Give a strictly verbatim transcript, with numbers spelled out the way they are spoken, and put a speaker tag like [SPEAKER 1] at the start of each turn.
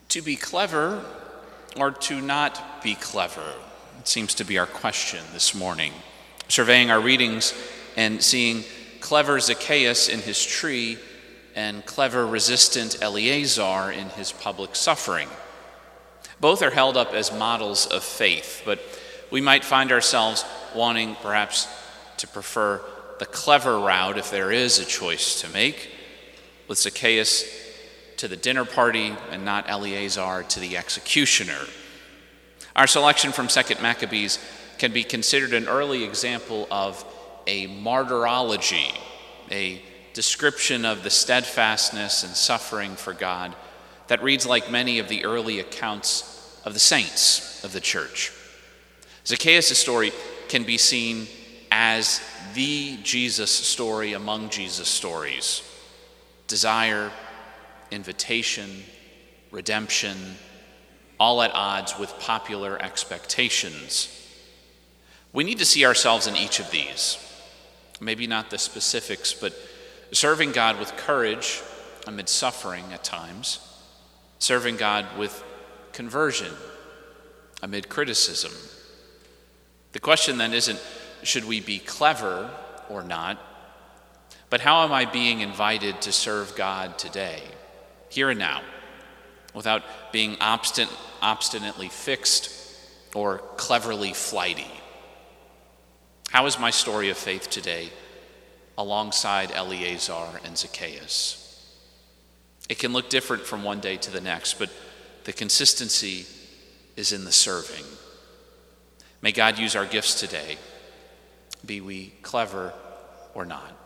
[SPEAKER 1] To be clever or to not be clever? It seems to be our question this morning. Surveying our readings and seeing clever Zacchaeus in his tree and clever resistant Eleazar in his public suffering. Both are held up as models of faith, but we might find ourselves wanting perhaps to prefer the clever route if there is a choice to make, with Zacchaeus to the dinner party and not Eleazar to the executioner. Our selection from Second Maccabees can be considered an early example of a martyrology, a description of the steadfastness and suffering for God that reads like many of the early accounts of the saints of the church. Zacchaeus' story can be seen as the Jesus story among Jesus stories. Desire, invitation, redemption, all at odds with popular expectations. We need to see ourselves in each of these. Maybe not the specifics, but serving God with courage amid suffering at times, serving God with conversion amid criticism. The question then isn't, should we be clever or not, but how am I being invited to serve God today, here and now, without being obstinate, obstinately fixed or cleverly flighty? How is my story of faith today alongside Eleazar and Zacchaeus? It can look different from one day to the next, but the consistency is in the serving. May God use our gifts today, be we clever or not.